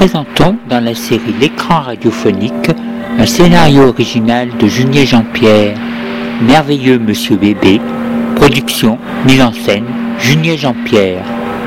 présentons dans la série L'écran radiophonique un scénario original de Junier Jean-Pierre, Merveilleux Monsieur Bébé, production, mise en scène, Junier Jean-Pierre.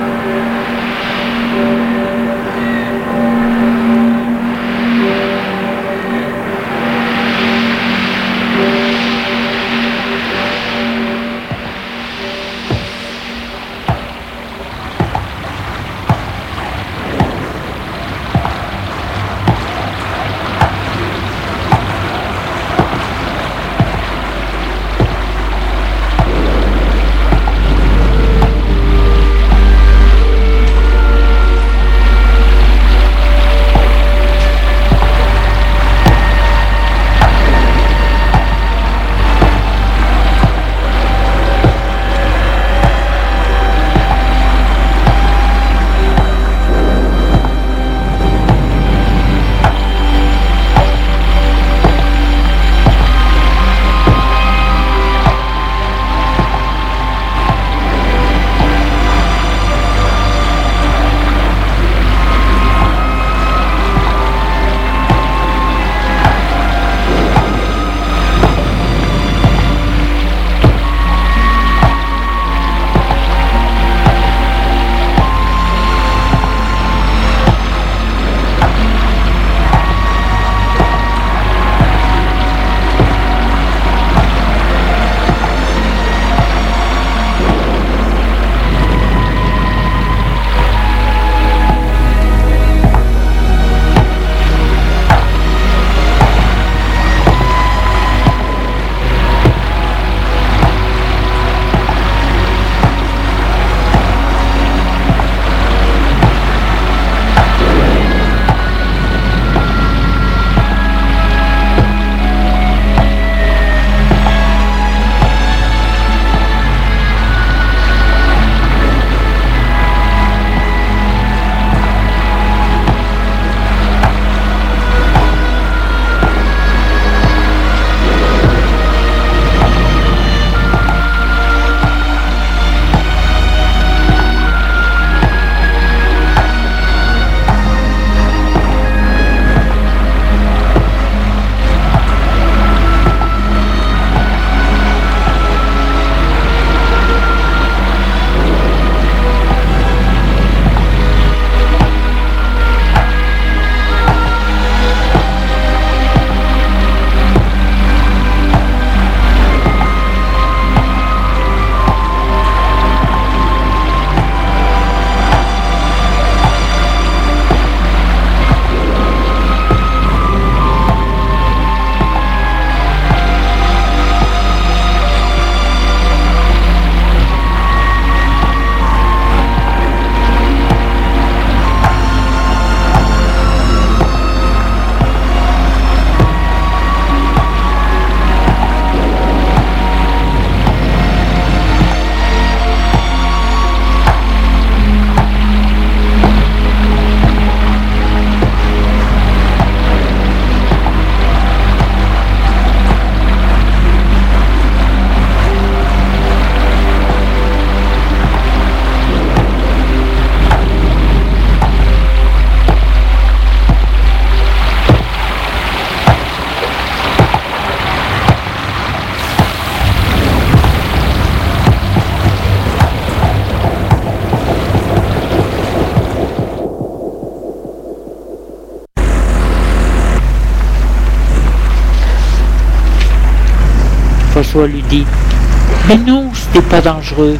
François lui dit « Mais non, c'était pas dangereux.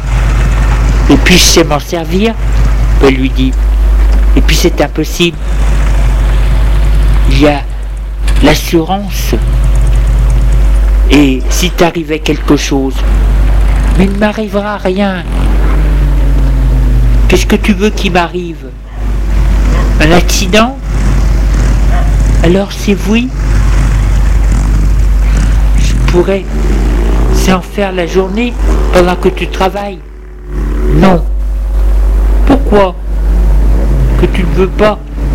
Et puis je sais m'en servir ?» Elle lui dit « Et puis c'est impossible. Il y a l'assurance. Et si t'arrivait quelque chose, mais il ne m'arrivera rien. Qu'est-ce que tu veux qu'il m'arrive? Un accident? Alors c'est oui. Je pourrais sans faire la journée pendant que tu travailles. Non. Pourquoi? Que tu ne veux pas?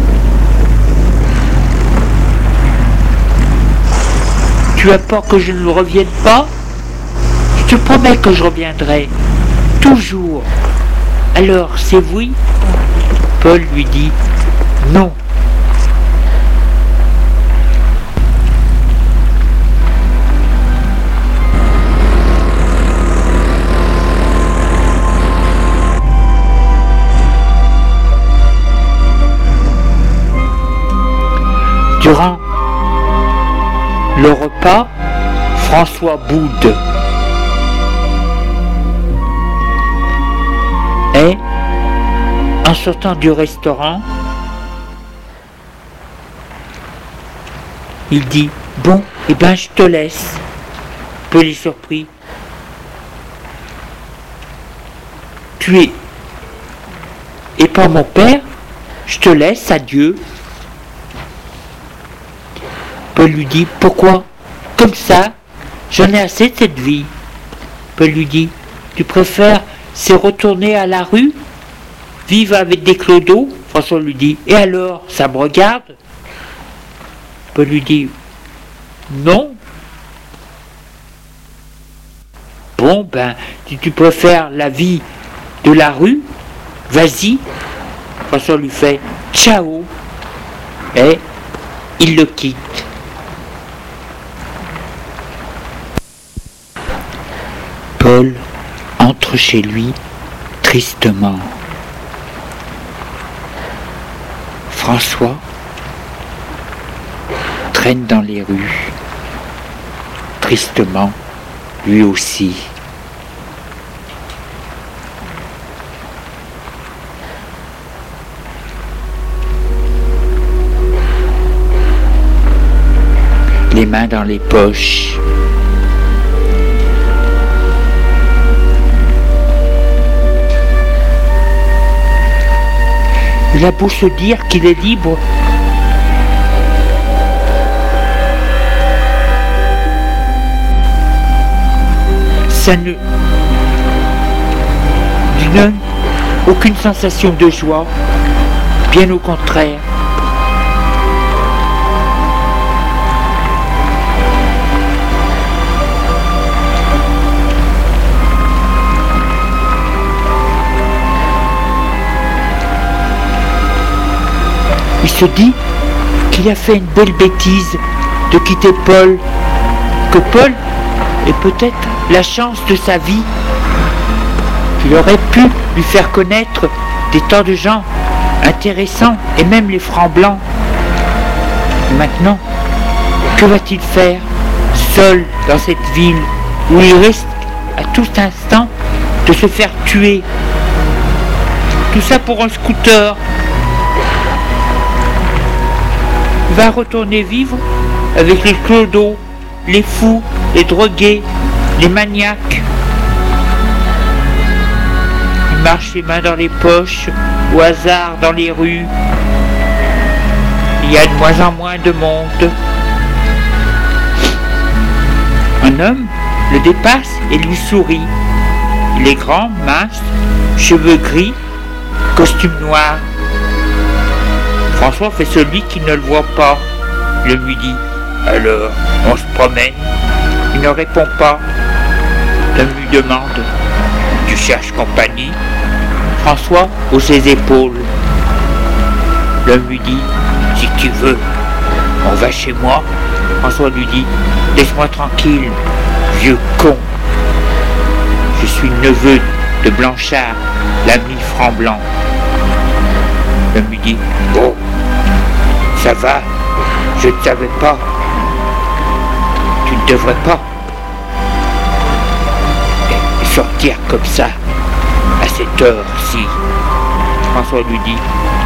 Tu as peur que je ne revienne pas? Je te promets que je reviendrai. Toujours. Alors, c'est oui? Paul lui dit, Non. Durant le repas, François boude et, en sortant du restaurant, il dit « Bon, eh ben je te laisse ». Peu les surpris. « Tu es pas mon père, je te laisse, adieu ». Paul lui dit « Pourquoi ? Comme ça, j'en ai assez de cette vie. » Paul lui dit « Tu préfères c'est retourner à la rue, vivre avec des clodos ?» François lui dit « Et alors, ça me regarde ?» Paul lui dit « Non. » Bon, ben, si tu préfères la vie de la rue, vas-y. François lui fait « Ciao » et il le quitte. Paul entre chez lui tristement. François traîne dans les rues, tristement, lui aussi. Les mains dans les poches. Il a beau se dire qu'il est libre, ça ne lui donne aucune sensation de joie, bien au contraire. Il se dit qu'il a fait une belle bêtise de quitter Paul, que Paul est peut-être la chance de sa vie, qu'il aurait pu lui faire connaître des tas de gens intéressants et même les francs blancs. Et maintenant, que va-t-il faire, seul dans cette ville où il risque à tout instant de se faire tuer? Tout ça pour un scooter. Il va retourner vivre avec les clodos, les fous, les drogués, les maniaques. Il marche les mains dans les poches, au hasard dans les rues. Il y a de moins en moins de monde. Un homme le dépasse et lui sourit. Il est grand, mince, cheveux gris, costume noir. François fait celui qui ne le voit pas. Il lui dit « Alors, on se promène ?» Il ne répond pas. L'homme lui demande « Tu cherches compagnie ?» François hausse ses épaules. L'homme lui dit « Si tu veux, on va chez moi. » François lui dit « Laisse-moi tranquille, vieux con. Je suis le neveu de Blanchard, l'ami franc-blanc. » L'homme lui dit « Oh, ça va, je ne savais pas. Tu ne devrais pas sortir comme ça, à cette heure-ci. » François lui dit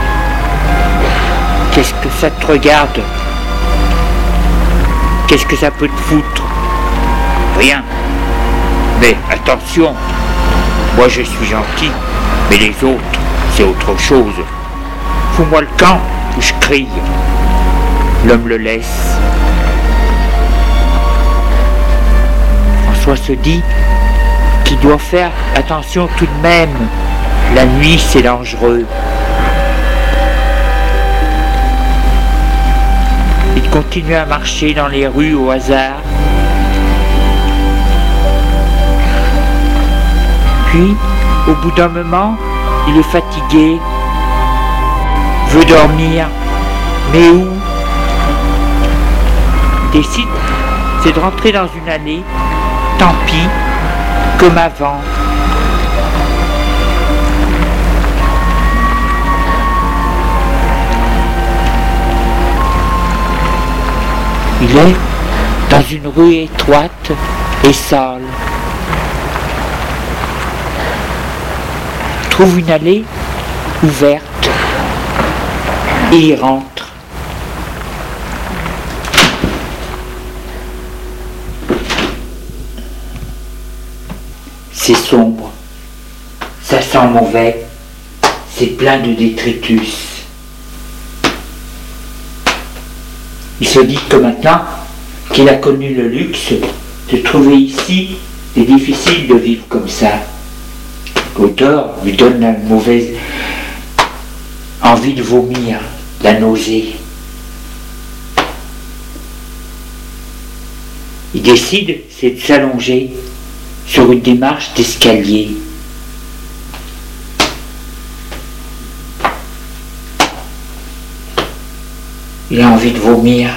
« Qu'est-ce que ça te regarde? Qu'est-ce que ça peut te foutre? Rien. Mais attention, moi je suis gentil, mais les autres, c'est autre chose. Fous-moi le camp ou je crie. » L'homme le laisse. François se dit qu'il doit faire attention tout de même. La nuit, c'est dangereux. Il continue à marcher dans les rues au hasard. Puis, au bout d'un moment, il est fatigué. veut dormir, mais où? Il décide, c'est de rentrer dans une allée, tant pis, comme avant. Il est dans une rue étroite et sale. Il trouve une allée ouverte et il rentre. C'est sombre, ça sent mauvais, c'est plein de détritus. Il se dit que maintenant qu'il a connu le luxe de trouver ici, c'est difficile de vivre comme ça. L'odeur lui donne la mauvaise envie de vomir, la nausée. Il décide, c'est de s'allonger sur une démarche d'escalier. Il a envie de vomir.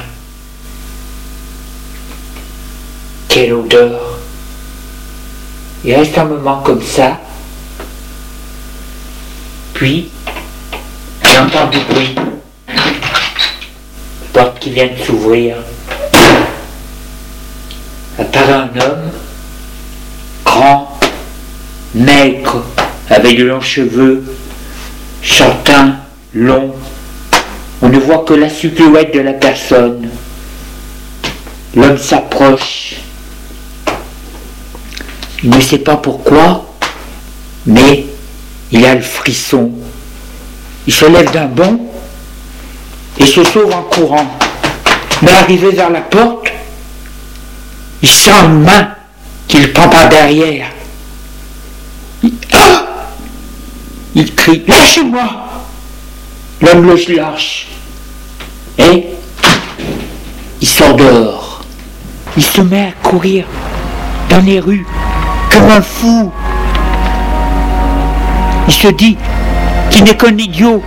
Quelle odeur! Il reste un moment comme ça. Puis, il entend du bruit. La porte qui vient de s'ouvrir. Apparaît un homme, grand, maigre, avec de longs cheveux, châtain, long. On ne voit que la silhouette de la personne. L'homme s'approche. Il ne sait pas pourquoi, mais il a le frisson. Il se lève d'un bond et se sauve en courant. Mais arrivé vers la porte, il sent une main qui le prend par derrière. Il crie « Lâchez-moi !» L'homme le lâche. Et il sort dehors. Il se met à courir dans les rues comme un fou. Il se dit qu'il n'est qu'un idiot.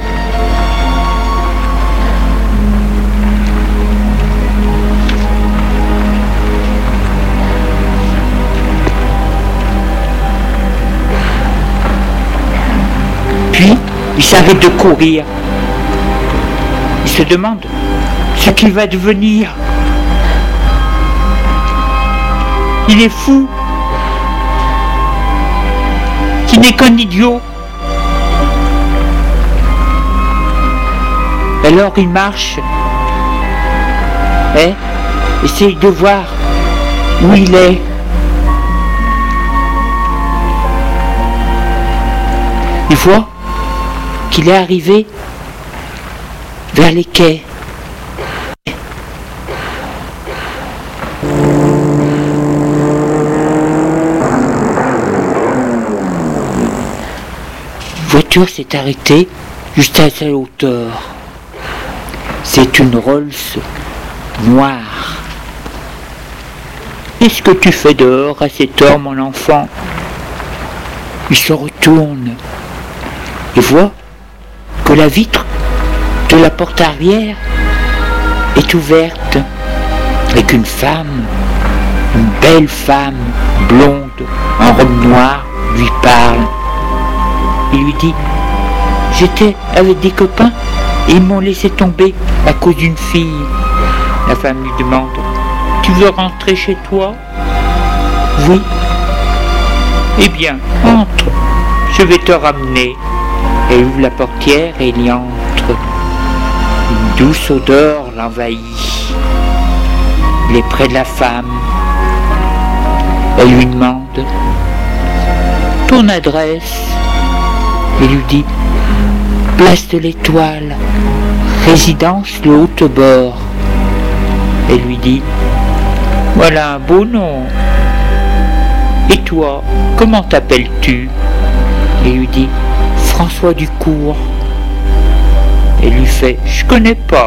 Puis, il s'arrête de courir. Il se demande ce qu'il va devenir. Il est fou. Qui n'est qu'un idiot. Alors il marche. Et essaye de voir où il est. Il voit qu'il est arrivé vers les quais. La voiture s'est arrêtée juste à sa hauteur. C'est une Rolls noire. Qu'est-ce que tu fais dehors à cette heure, mon enfant? Il se retourne et voit que la vitre de la porte arrière est ouverte et qu'une femme, une belle femme blonde en robe noire lui parle. Il lui dit « J'étais avec des copains et ils m'ont laissé tomber à cause d'une fille. » La femme lui demande « Tu veux rentrer chez toi ?»« Oui. »« Eh bien, entre, je vais te ramener. » Elle ouvre la portière et il y entre. Une douce odeur l'envahit. Il est près de la femme. Elle lui demande « Ton adresse ?» Il lui dit « Place de l'Étoile, résidence le Haut-Bord. » Elle lui dit « Voilà un beau nom. Et toi, comment t'appelles-tu » Il lui dit « François Ducourt. » Elle lui fait « Je connais pas. »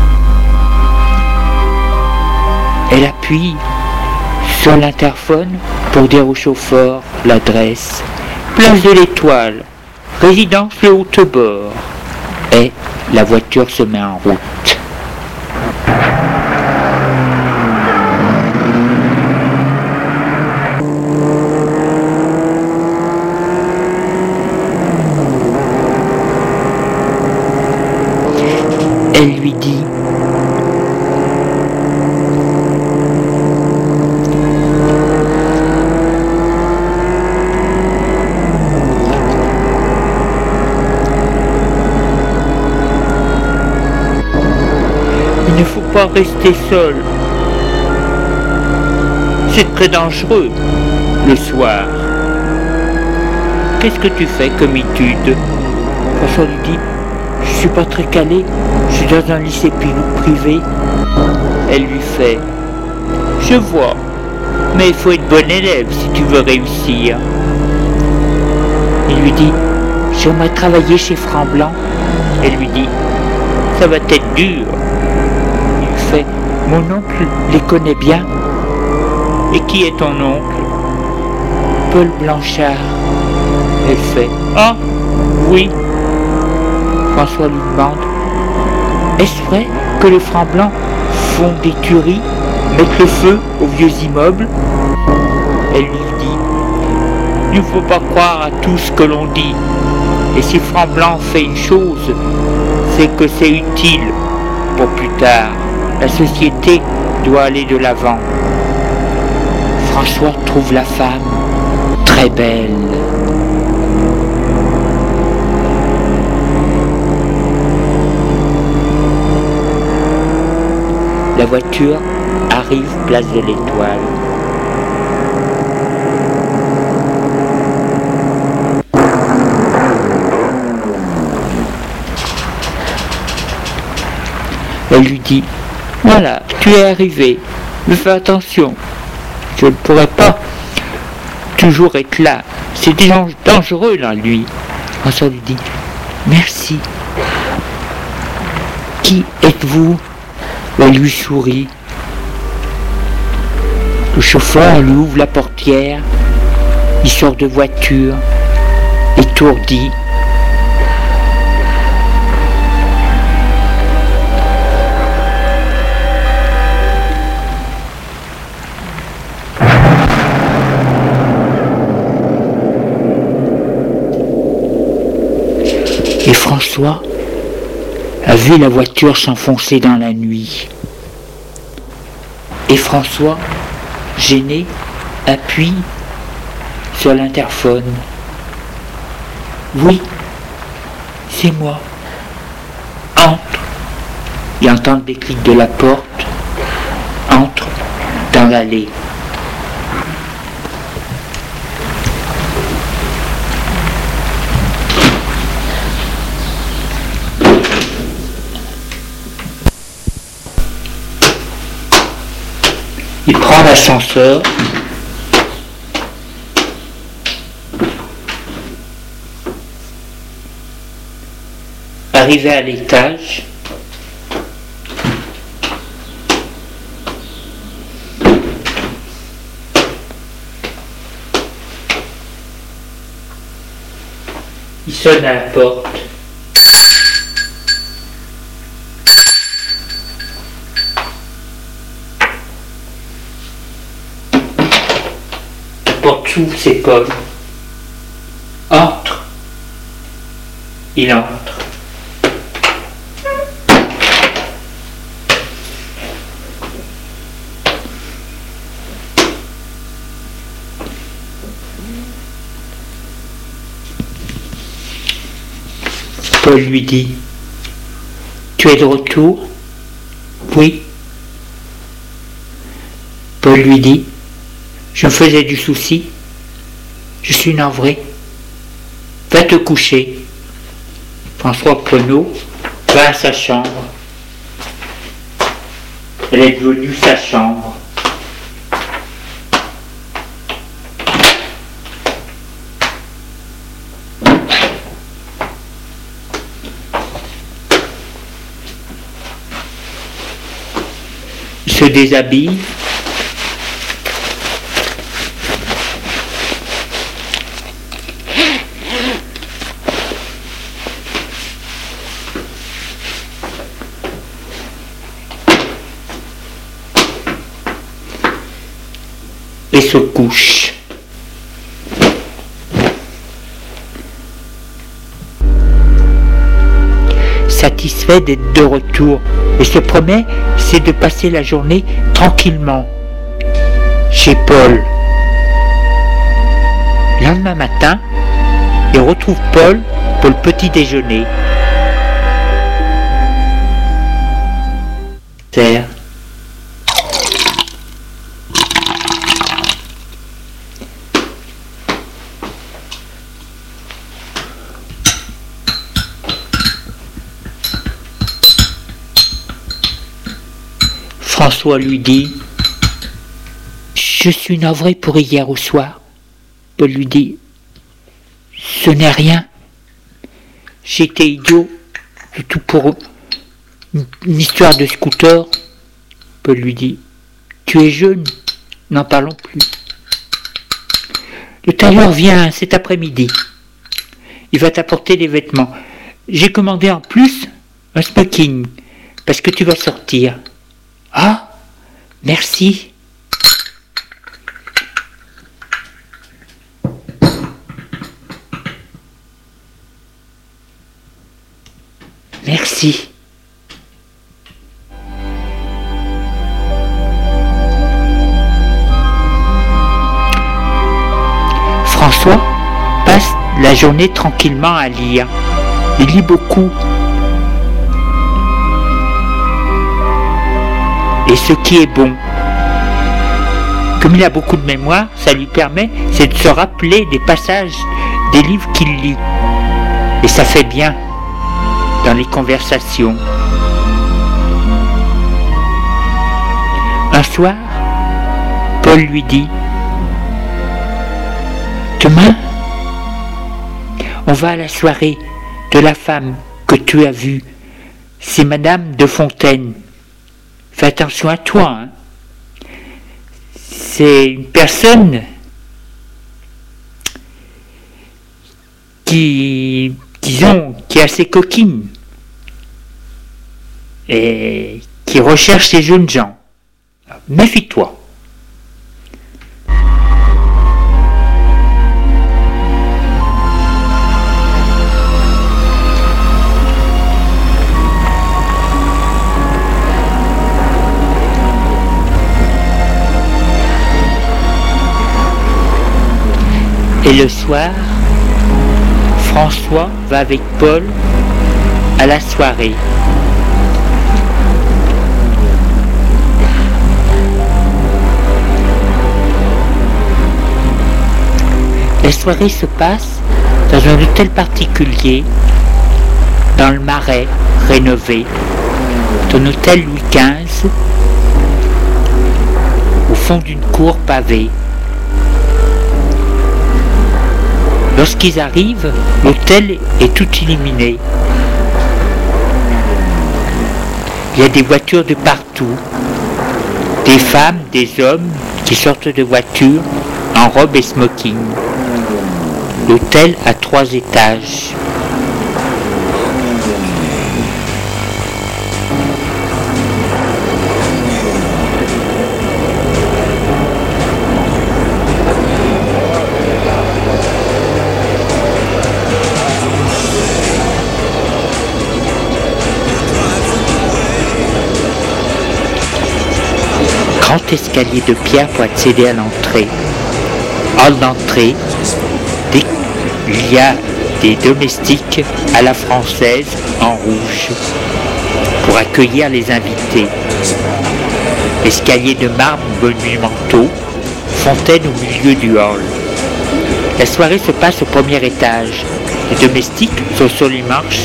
Elle appuie sur l'interphone pour dire au chauffeur l'adresse. Place de l'Étoile, résidence le Haut-Bord. Et La voiture se met en route. Elle lui dit: il ne faut pas rester seul. C'est très dangereux le soir. Qu'est-ce que tu fais comme étude? François lui dit: je suis pas très calé, je suis dans un lycée privé. Elle lui fait: je vois, mais il faut être bon élève si tu veux réussir. Il lui dit: j'aimerais travailler chez Franc Blanc. Elle lui dit: ça va être dur. Il lui fait: mon oncle les connaît bien. Et qui est ton oncle? Paul Blanchard. Elle fait: ah, oui. François lui demande: est-ce vrai que les Francs Blancs font des tueries, mettent le feu aux vieux immeubles? Elle lui dit: il ne faut pas croire à tout ce que l'on dit. Et si Franc Blanc fait une chose, c'est que c'est utile pour plus tard. La société doit aller de l'avant. François trouve la femme très belle. La voiture arrive place de l'Étoile. Elle lui dit: voilà, tu es arrivé, mais fais attention, je ne pourrai pas toujours être là, c'est dangereux la nuit. François lui dit: merci. Qui êtes-vous? Elle lui sourit. Le chauffeur lui ouvre la portière, il sort de voiture, étourdi. Et François a vu la voiture s'enfoncer dans la nuit. Et François, gêné, appuie sur l'interphone. Oui, c'est moi. Entre. Il entend le déclic de la porte. Entre dans l'allée. Il prend l'ascenseur. Arrivé à l'étage, il sonne à la porte. La porte s'ouvre, c'est Paul. Entre. Il entre. Paul lui dit: tu es de retour? Oui. Paul lui dit: je me faisais du souci. Je suis navré. Va te coucher. François Penaud va à sa chambre. Elle est devenue sa chambre. Il se déshabille. et se couche. Satisfait d'être de retour et se promet, c'est de passer la journée tranquillement chez Paul. Le lendemain matin, il retrouve Paul pour le petit déjeuner. Terre. François lui dit « Je suis navré pour hier au soir. » Paul lui dit « Ce n'est rien. J'étais idiot, c'est tout pour une histoire de scooter. » Paul lui dit « Tu es jeune, n'en parlons plus. » Le tailleur vient cet après-midi. Il va t'apporter des vêtements. J'ai commandé en plus un smoking, parce que tu vas sortir. Ah, merci. Merci. François passe la journée tranquillement à lire. Il lit beaucoup. Et ce qui est bon, comme il a beaucoup de mémoire, ça lui permet, c'est de se rappeler des passages des livres qu'il lit. Et ça fait bien dans les conversations. Un soir, Paul lui dit « Demain, on va à la soirée de la femme que tu as vue. C'est Madame de Fontaine. Fais attention à toi. Hein. C'est une personne qui, disons, qui est assez coquine et qui recherche les jeunes gens. Méfie-toi. » Et le soir, François va avec Paul à la soirée. La soirée se passe dans un hôtel particulier, dans le Marais, rénové, un hôtel Louis XV, au fond d'une cour pavée. Lorsqu'ils arrivent, l'hôtel est tout illuminé. Il y a des voitures de partout, des femmes, des hommes qui sortent de voitures en robe et smoking. L'hôtel a 3 étages. Grand escalier de pierre pour accéder à l'entrée. Hall d'entrée, il y a des domestiques à la française en rouge pour accueillir les invités. Escalier de marbre monumentaux, fontaine au milieu du hall. La soirée se passe au premier étage. Les domestiques sont sur les marches.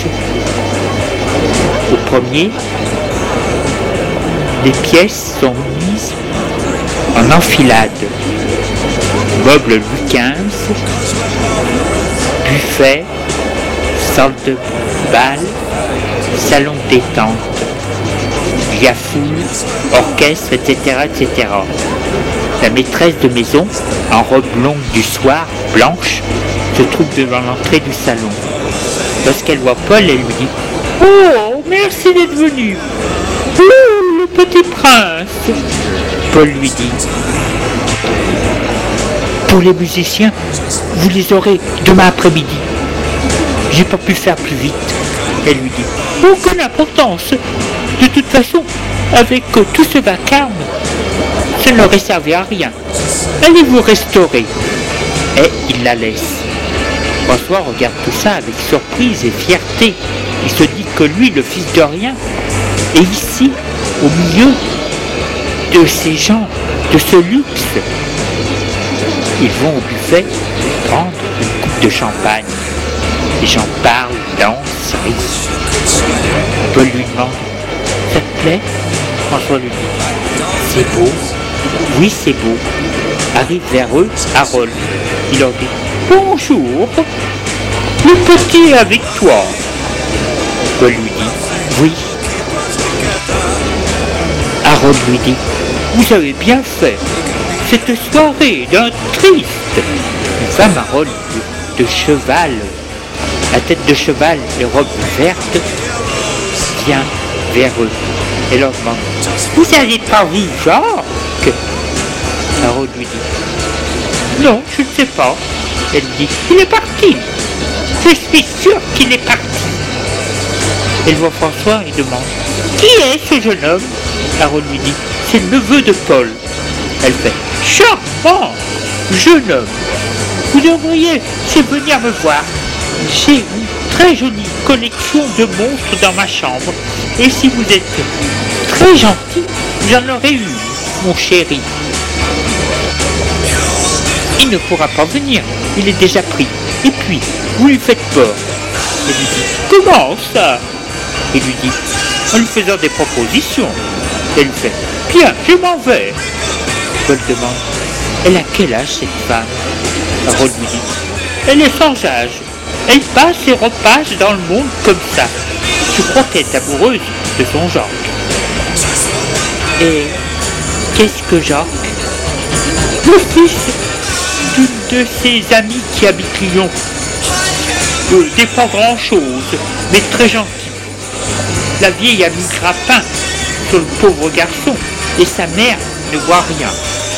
Au premier, les pièces sont mises en enfilade. Meubles Louis XV, buffet, salle de bal, salon de détente. Il y a foule, orchestre, etc., etc. La maîtresse de maison, en robe longue du soir, blanche, se trouve devant l'entrée du salon. Lorsqu'elle voit Paul, elle lui dit « Oh, merci d'être venu. Oh, le petit prince !» Paul lui dit « Pour les musiciens, vous les aurez demain après-midi. J'ai pas pu faire plus vite. Elle lui dit, aucune importance. De toute façon, avec tout ce vacarme, ça n'aurait servi à rien. Allez vous restaurer. Et il la laisse. François regarde tout ça avec surprise et fierté. Il se dit que lui, le fils de rien, est ici, au milieu de ces gens, de ce luxe. Ils vont au buffet prendre une coupe de champagne. Les gens parlent, dansent, rient. Paul lui demande, ça te plaît? François lui dit, c'est beau. Oui, c'est beau. Arrive vers eux, Harold. Il leur dit, bonjour, le petit est avec toi. Paul lui dit, oui. Harold lui dit, vous avez bien fait. Cette soirée d'un triste. Une femme Harold de cheval, la tête de cheval et robe verte, vient vers eux et leur demande, vous n'avez pas vu Jacques? Harold lui dit, non, je ne sais pas. Elle dit, il est parti. Je suis sûr qu'il est parti. Elle voit François et demande, qui est ce jeune homme? Harold lui dit, c'est le neveu de Paul. Elle fait, charmant, jeune homme. Vous devriez venir me voir. J'ai une très jolie collection de monstres dans ma chambre. Et si vous êtes très gentil, j'en aurai une, mon chéri. Il ne pourra pas venir, il est déjà pris. Et puis, vous lui faites peur. Elle lui dit, comment ça? Il lui dit, en lui faisant des propositions. Elle lui fait, bien, je m'en vais. Paul demande, elle a quel âge cette femme? Harold lui dit, elle est sans âge. Elle passe et repasse dans le monde comme ça. Je crois qu'elle est amoureuse de son Jacques. Et qu'est-ce que Jacques? Le fils d'une de ses amies qui habite Lyon. N'est pas grand-chose, mais très gentil. La vieille a mis grappin sur le pauvre garçon et sa mère ne voit rien.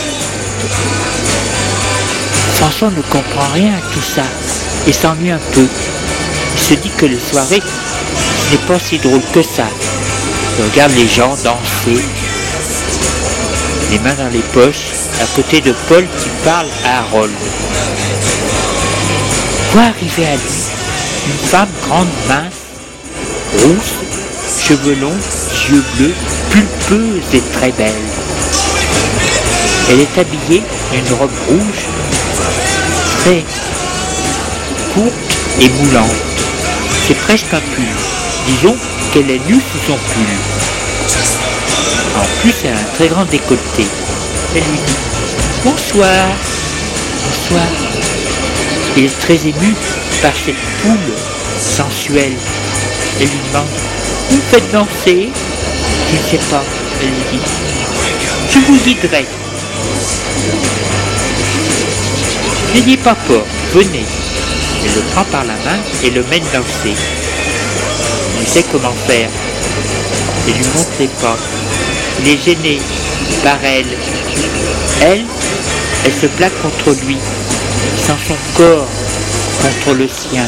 François ne comprend rien à tout ça et s'ennuie un peu. Il se dit que les soirées, ce n'est pas si drôle que ça. Il regarde les gens danser, les mains dans les poches, à côté de Paul qui parle à Harold. Voit arriver à lui une femme grande, mince, rousse, cheveux longs, yeux bleus, pulpeuse et très belle. Elle est habillée d'une robe rouge, très courte et moulante. C'est presque un pull. Disons qu'elle est nue sous son pull. En plus, elle a un très grand décolleté. Elle lui dit « Bonsoir !»« Bonsoir !» Il est très ému par cette poule sensuelle. Elle lui demande « Vous me faites danser ?» Je ne sais pas, elle lui dit « Je vous guiderai. » N'ayez pas peur, venez. Elle le prend par la main et le mène danser. Il sait comment faire. Elle lui montre les pas. Il est gêné par elle. Elle se plaque contre lui, sans son corps contre le sien.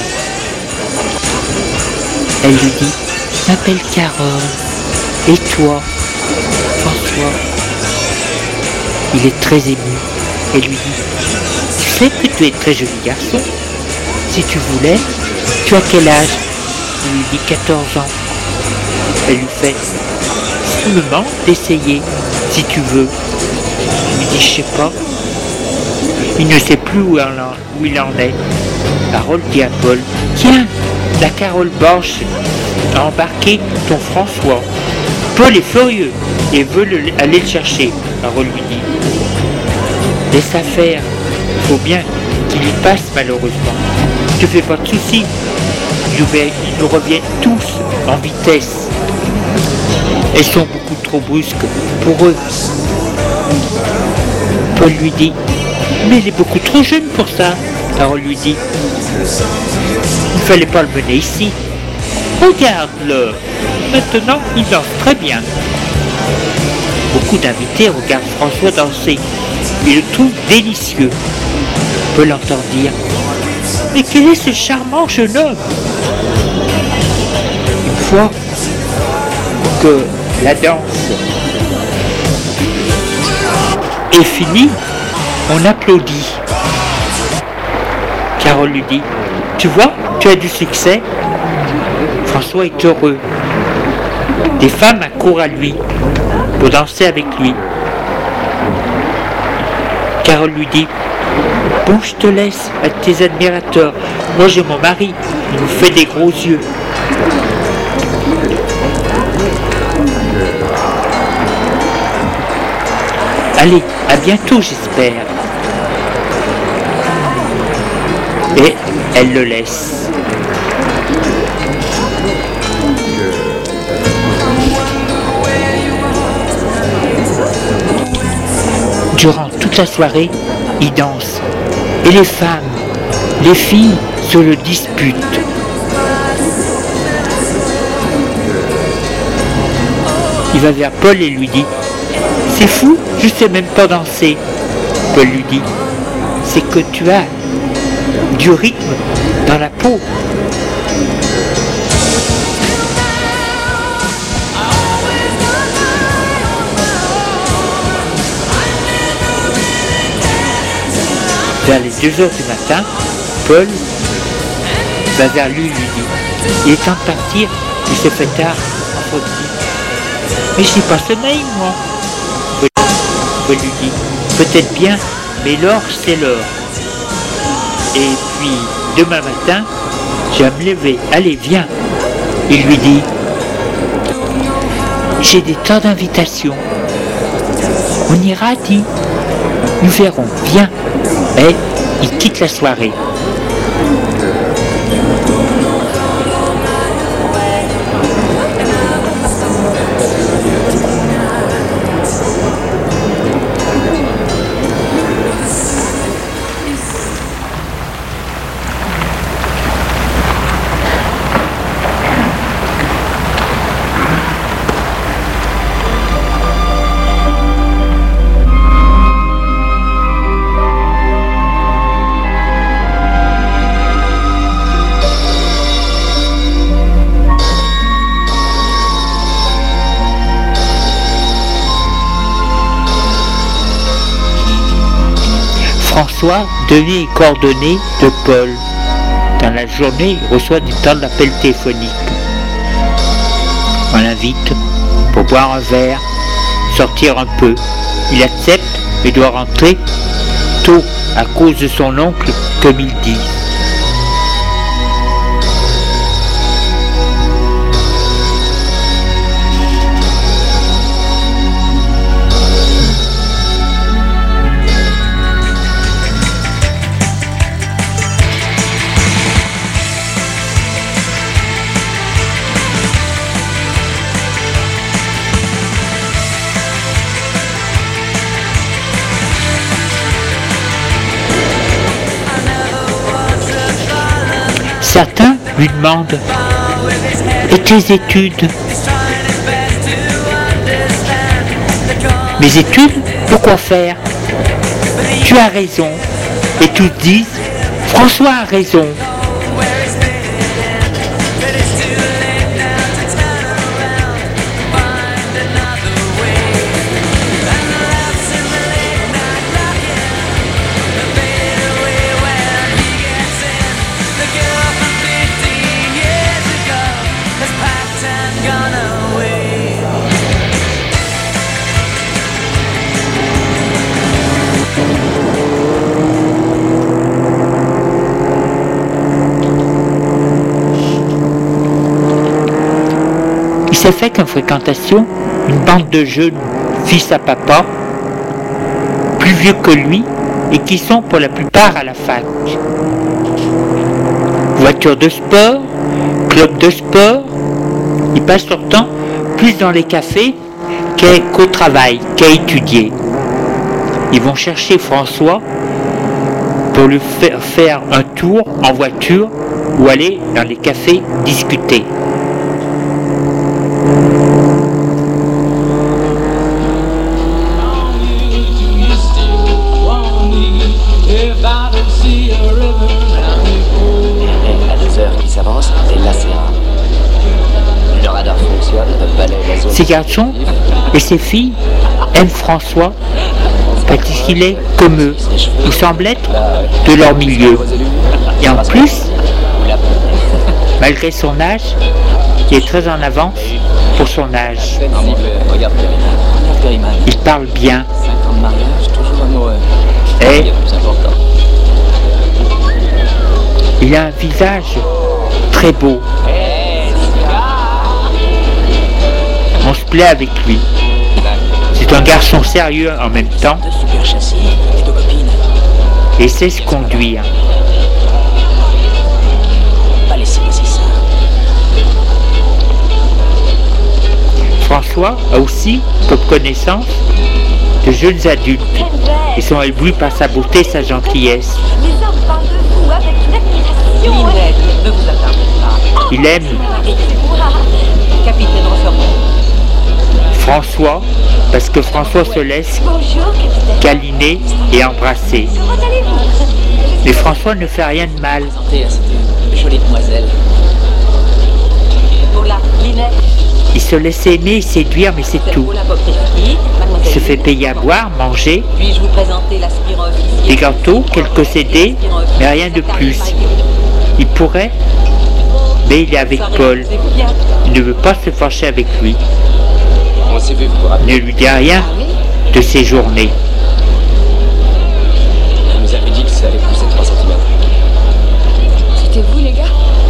Elle lui dit, je m'appelle Carole. Et toi, François? Il est très ému. Elle lui dit, tu sais que tu es très joli garçon. Si tu voulais, tu as quel âge? Il lui dit 14 ans. Elle lui fait, simplement d'essayer, si tu veux. Il lui dit, je sais pas. Il ne sait plus où il en est. Harold dit à Paul, tiens, la Carole Blanche a embarqué ton François. Paul est furieux et veut aller le chercher. Harold lui dit, laisse faire, il faut bien qu'il y passe malheureusement. Ne fais pas de soucis, ils nous reviennent tous en vitesse. Elles sont beaucoup trop brusques pour eux. Paul lui dit, mais il est beaucoup trop jeune pour ça. Harold lui dit, il ne fallait pas le mener ici. Regarde-le, maintenant il danse très bien. Beaucoup d'invités regardent François danser. Il le trouve délicieux. Paul entend dire: mais quel est ce charmant jeune homme? Une fois que la danse est finie, on applaudit. Carole lui dit: tu vois, tu as du succès. François est heureux. Des femmes accourent à lui pour danser avec lui. Carole lui dit: bon, je te laisse à tes admirateurs. Moi, j'ai mon mari. Il nous fait des gros yeux. Allez, à bientôt, j'espère. Et elle le laisse. Durant toute la soirée, il danse. Et les femmes, les filles se le disputent. Il va vers Paul et lui dit: c'est fou, je sais même pas danser. Paul lui dit: c'est que tu as du rythme dans la peau. Vers les 2 heures du matin, Paul va vers lui et lui dit: il est temps de partir, il se fait tard. François dit: mais je n'ai pas sommeil, moi. Paul lui dit: peut-être bien, mais l'or c'est l'or. Et puis demain matin, je vais me lever. Allez, viens. Il lui dit: j'ai des tas d'invitations. On ira, dit. Nous verrons, viens. Et il quitte la soirée. François devient les coordonnées de Paul. Dans la journée, il reçoit du temps d'appel téléphonique. On l'invite pour boire un verre, sortir un peu. Il accepte mais doit rentrer tôt à cause de son oncle, comme il dit. Certains lui demandent: et tes études? Mes études? Pourquoi faire? Tu as raison. Et tous disent: François a raison. Il s'est fait qu'en fréquentation, une bande de jeunes, fils à papa, plus vieux que lui, et qui sont pour la plupart à la fac. Voiture de sport, club de sport, ils passent leur temps plus dans les cafés qu'au travail, qu'à étudier. Ils vont chercher François pour lui faire un tour en voiture ou aller dans les cafés discuter. Ces garçons et ces filles aiment François parce qu'il est comme eux. Il semble être de leur milieu. Et en plus, malgré son âge, il est très en avance pour son âge. Il parle bien. Et il a un visage très beau. On se plaît avec lui. C'est un garçon sérieux en même temps et sait se conduire. François a aussi comme connaissance de jeunes adultes. Ils sont éblouis par sa beauté et sa gentillesse. Les hommes parlent de vous avec une admiration. Ne vous attardez pas. Il aime Capitaine Rossermont. François parce que François se laisse Bonjour, capitaine. câliner et embrasser. Comment allez-vous? Mais François ne fait rien de mal. Santé à cette jolie demoiselle. Pour la Linette. Il se laisse aimer et séduire, mais c'est tout. Pour la Poprisky, Il mademoiselle. se fait payer à boire, manger, Puis-je vous présenter l'aspirant officier? des gâteaux, quelques CD, mais rien de plus. Il pourrait, mais il est avec Paul. Il ne veut pas se fâcher avec lui. On s'est vu, vous vous rappelez? Il ne lui dit rien de ses journées. Vous nous avez dit que ça allait pousser 3 cm. C'était vous, les gars?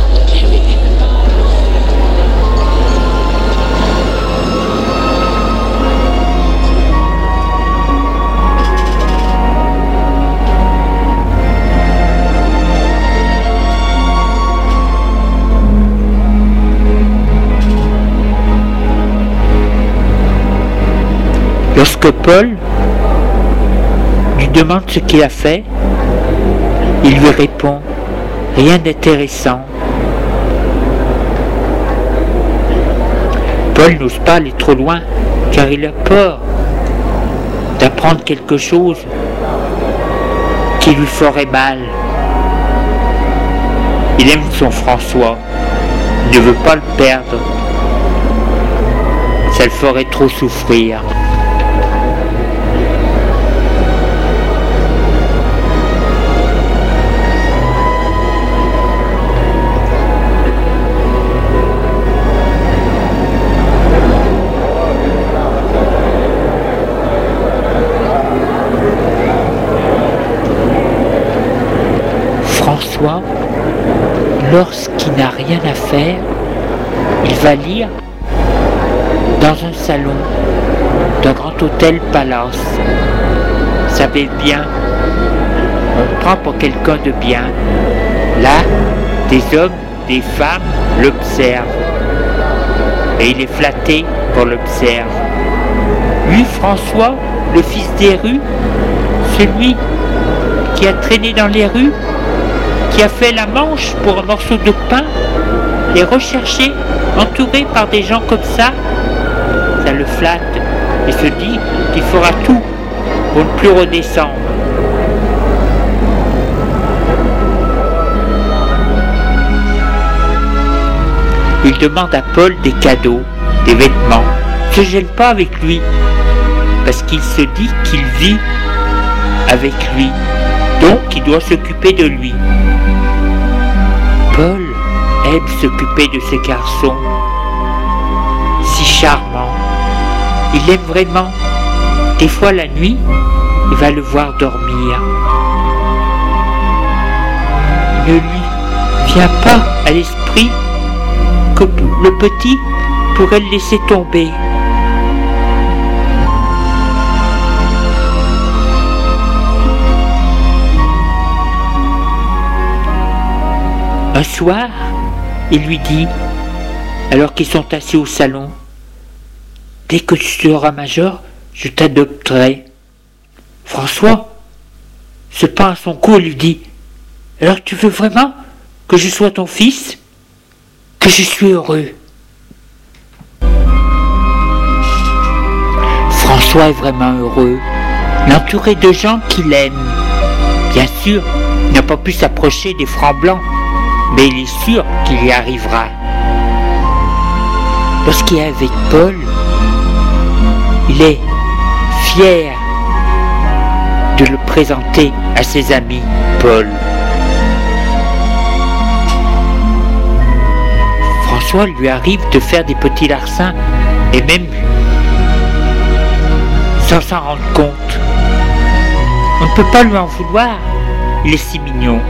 Lorsque Paul lui demande ce qu'il a fait, il lui répond « Rien d'intéressant ». Paul n'ose pas aller trop loin car il a peur d'apprendre quelque chose qui lui ferait mal. Il aime son François, il ne veut pas le perdre, ça le ferait trop souffrir. François, lorsqu'il n'a rien à faire, il va lire dans un salon d'un grand hôtel palace. Ça va bien, on prend pour quelqu'un de bien. Là, des hommes, des femmes l'observent. Et il est flatté qu'on l'observe. Lui, François, le fils des rues, celui qui a traîné dans les rues, qui a fait la manche pour un morceau de pain, est recherché, entouré par des gens comme ça le flatte et se dit qu'il fera tout pour ne plus redescendre. Il demande à Paul des cadeaux, des vêtements. Il ne se gêne pas avec lui, parce qu'il se dit qu'il vit avec lui, donc il doit s'occuper de lui. Paul aime s'occuper de ce garçon, si charmant. Il l'aime vraiment. Des fois la nuit, il va le voir dormir. Il ne lui vient pas à l'esprit que le petit pourrait le laisser tomber. Un soir, il lui dit, alors qu'ils sont assis au salon, « Dès que tu seras major, je t'adopterai. » François se pend à son cou et lui dit, « Alors tu veux vraiment que je sois ton fils ? Que je suis heureux. » François est vraiment heureux, l'entouré de gens qu'il aime. Bien sûr, il n'a pas pu s'approcher des francs blancs, mais il est sûr qu'il y arrivera. Lorsqu'il est avec Paul, Il est fier de le présenter à ses amis, Paul. François lui arrive de faire des petits larcins et même sans s'en rendre compte. On ne peut pas lui en vouloir, il est si mignon.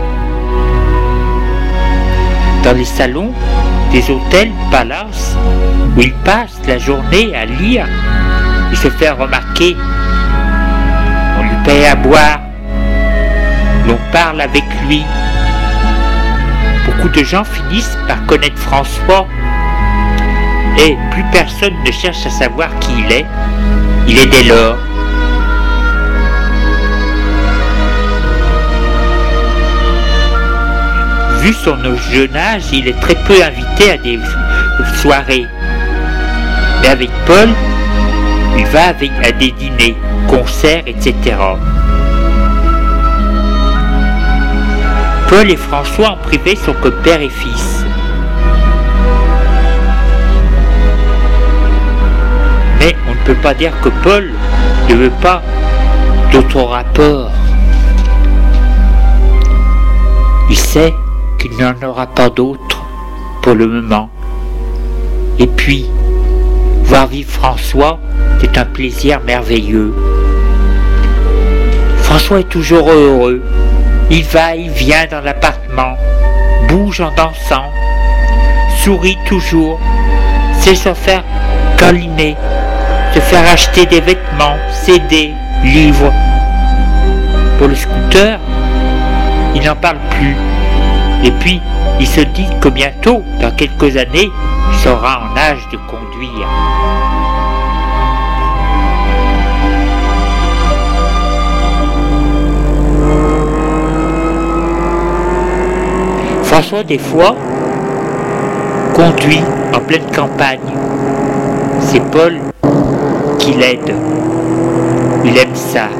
Dans les salons des hôtels palaces où il passe la journée à lire, il se fait remarquer. On lui paye à boire, l'on parle avec lui. Beaucoup de gens finissent par connaître François et plus personne ne cherche à savoir qui il est dès lors. Vu son jeune âge, il est très peu invité à des soirées. Mais avec Paul, il va à des dîners, concerts, etc. Paul et François en privé sont comme père et fils. Mais on ne peut pas dire que Paul ne veut pas d'autres rapports. Il sait qu'il n'en aura pas d'autres pour le moment. Et puis, voir vivre François, c'est un plaisir merveilleux. François est toujours heureux. Il va, il vient dans l'appartement, bouge en dansant, sourit toujours, sait se faire câliner, se faire acheter des vêtements, CD, livres. Pour le scooter, il n'en parle plus. Et puis, il se dit que bientôt, dans quelques années, il sera en âge de conduire. François, des fois, conduit en pleine campagne. C'est Paul qui l'aide. Il aime ça.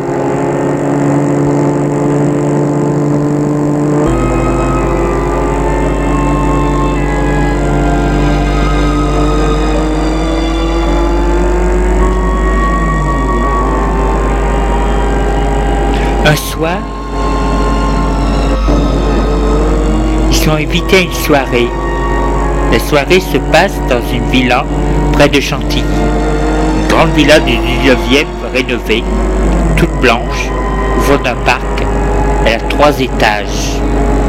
Un soir, ils sont invités à une soirée. La soirée se passe dans une villa près de Chantilly. Une grande villa du 19e rénovée, toute blanche, au fond d'un parc. Elle a 3 étages.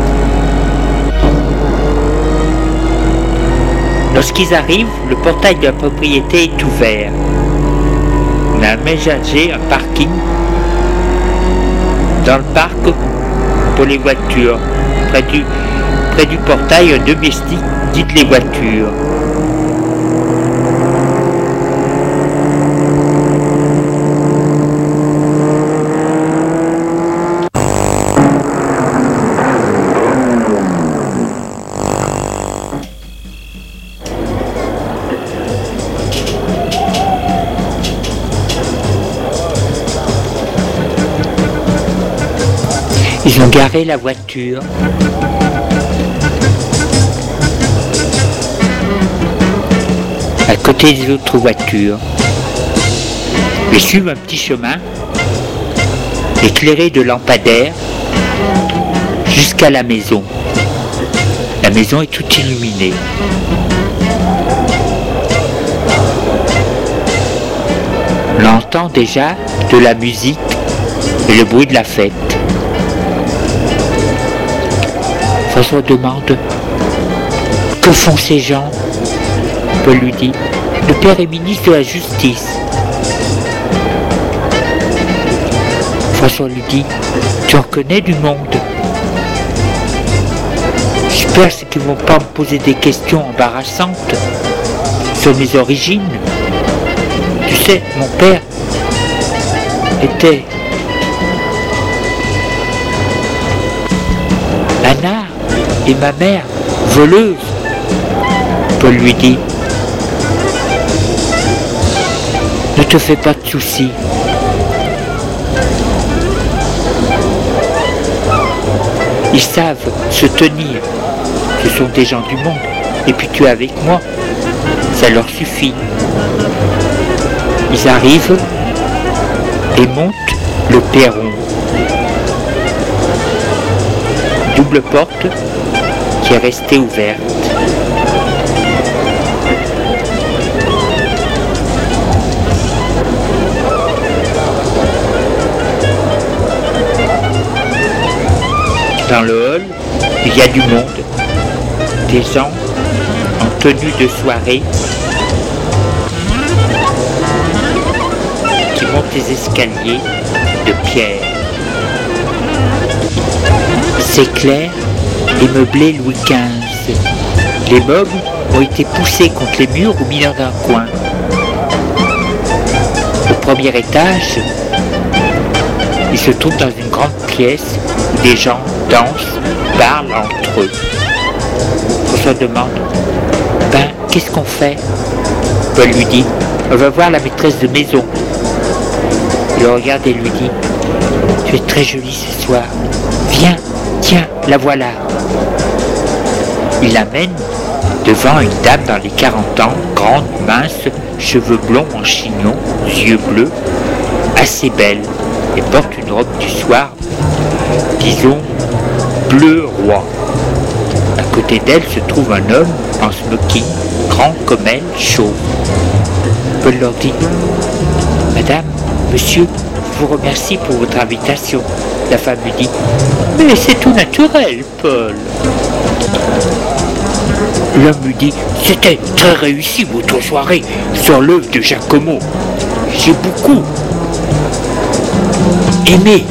Lorsqu'ils arrivent, le portail de la propriété est ouvert. On a aménagé un parking dans le parc pour les voitures. Près du portail, un domestique guide les voitures. Ils ont garé la voiture. À côté des autres voitures. Ils suivent un petit chemin éclairé de lampadaires jusqu'à la maison. La maison est toute illuminée. On entend déjà de la musique et le bruit de la fête. François demande « Que font ces gens ?» Paul lui dit « Le père est ministre de la Justice. » François lui dit « Tu en connais du monde. J'espère qu'ils ne vont pas me poser des questions embarrassantes sur mes origines. Tu sais, mon père était Anna et ma mère voleuse. » Paul lui dit « Ne te fais pas de soucis. Ils savent se tenir. Ce sont des gens du monde. Et puis tu es avec moi. Ça leur suffit. » Ils arrivent et montent le perron. Double porte qui est restée ouverte. Dans le hall, il y a du monde, des gens en tenue de soirée qui montent les escaliers de pierre. C'est clair et meublé Louis XV. Les meubles ont été poussés contre les murs ou mis dans un coin. Au premier étage, il se trouve dans une grande pièce où des gens dansent, parlent entre eux. François demande « Ben, qu'est-ce qu'on fait ?» Paul lui dit « On va voir la maîtresse de maison. » Il le regarde et lui dit « Tu es très jolie ce soir. Viens, tiens, la voilà. » Il l'amène devant une dame dans les 40 ans, grande, mince, cheveux blonds en chignon, yeux bleus, assez belle, et porte une robe du soir, disons, bleu roi. À côté d'elle se trouve un homme en smoking, grand comme elle, chauve. Paul leur dit « Madame, monsieur, je vous remercie pour votre invitation. » La femme lui dit « Mais c'est tout naturel, Paul. » L'homme lui dit « C'était très réussi votre soirée sur l'œuvre de Giacomo. J'ai beaucoup aimé.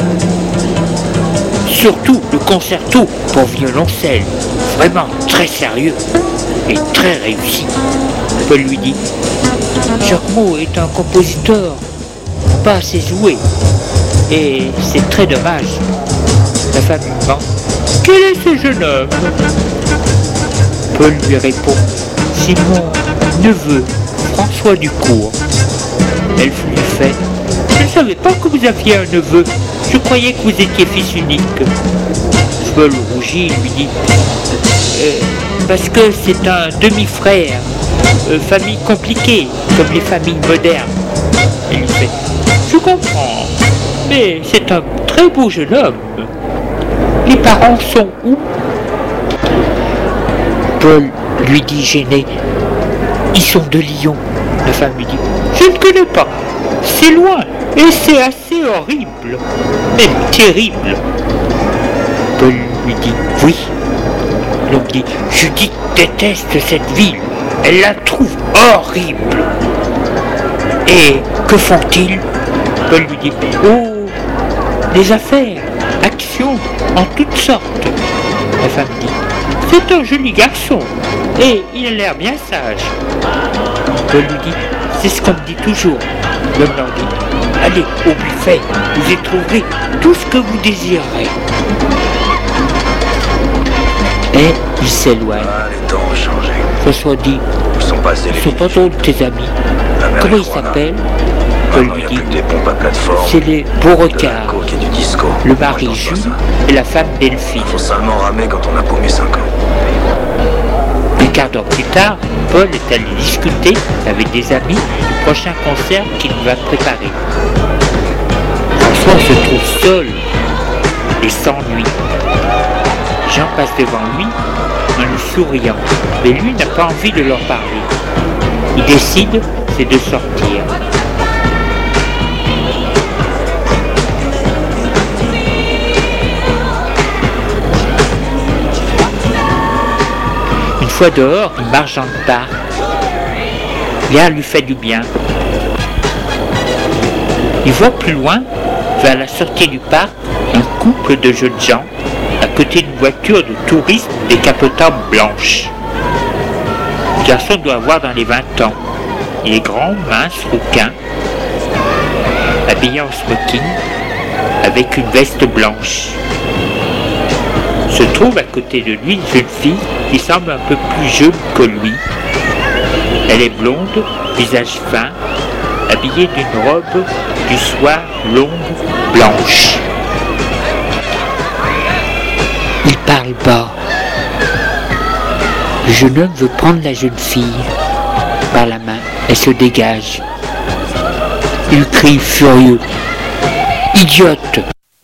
Surtout le concerto pour violoncelle, vraiment très sérieux et très réussi. » Paul lui dit « Giacomo est un compositeur pas assez joué et c'est très dommage. » La femme lui demande « Quel est ce jeune homme ?» Paul lui répond « C'est mon neveu, François Ducourt. » Elle lui fait « Je ne savais pas que vous aviez un neveu. Je croyais que vous étiez fils unique. » Paul rougit et lui dit parce que c'est un demi-frère, famille compliquée, comme les familles modernes. Elle lui fait je comprends, mais c'est un très beau jeune homme. Les parents sont où? Paul lui dit gêné ils sont de Lyon. La femme lui dit je ne connais pas, c'est loin et c'est assez horrible, même terrible. Paul lui dit oui. L'homme dit Judith déteste cette ville, elle la trouve horrible. Et que font-ils? Paul lui dit oh, des affaires, actions en toutes sortes. La femme dit c'est un joli garçon et il a l'air bien sage. Paul lui dit c'est ce qu'on me dit toujours. L'homme leur dit allez au buffet, vous y trouverez tout ce que vous désirerez. Et il s'éloigne. Ah, les temps ont changé. François dit Ils sont passés ils les sont pas trop de tes amis. Comment ils s'appellent? Paul Maintenant, il lui n'y a dit plus que des pompes à plateforme. c'est les de la Beaurecards, coke et du disco. le Moi, je mari danse pas Jules ça. et la femme Delphine. Faut seulement ramer quand on a paumé 5 ans. Un quart d'heure plus tard, Paul est allé discuter avec des amis du prochain concert qu'il va préparer. François se trouve seul et s'ennuie. Jean passe devant lui en lui souriant, mais lui n'a pas envie de leur parler. Il décide, c'est de sortir. Une fois dehors, il marche dans le parc. L'air lui fait du bien. Il voit plus loin, vers la sortie du parc, un couple de jeunes gens à côté d'une voiture de tourisme décapotable blanche. Le garçon doit avoir dans les 20 ans. Il est grand, mince, rouquin, habillé en smoking, avec une veste blanche. Se trouve à côté de lui une jeune fille qui semble un peu plus jeune que lui. Elle est blonde, visage fin, habillée d'une robe du soir longue, blanche. Il parle bas. Le jeune homme veut prendre la jeune fille par la main. Elle se dégage. Il crie furieux. Idiote!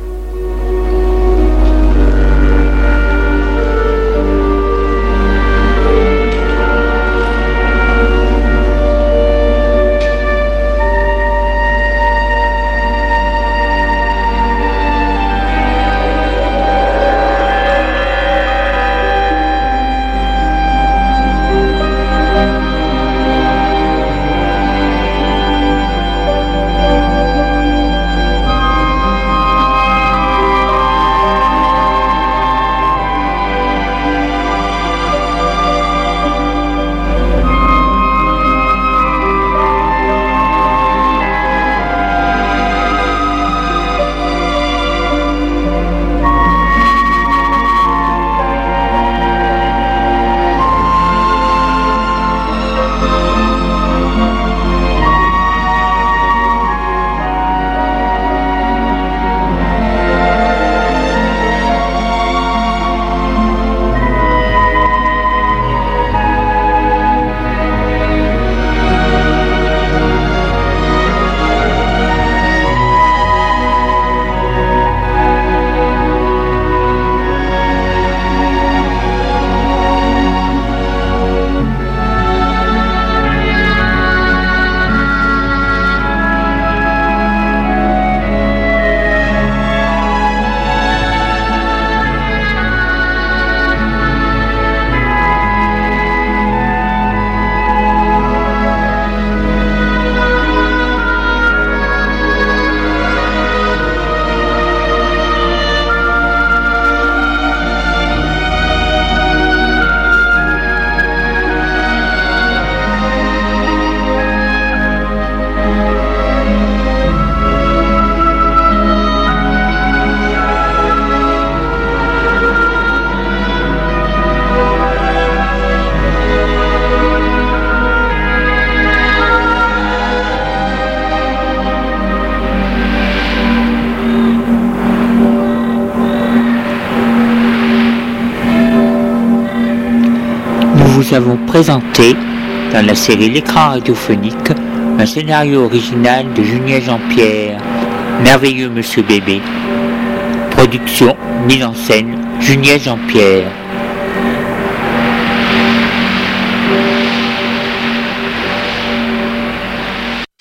Nous avons présenté, dans la série L'écran radiophonique, un scénario original de Julien Jean-Pierre, Merveilleux Monsieur Bébé. Production, mise en scène, Julien Jean-Pierre.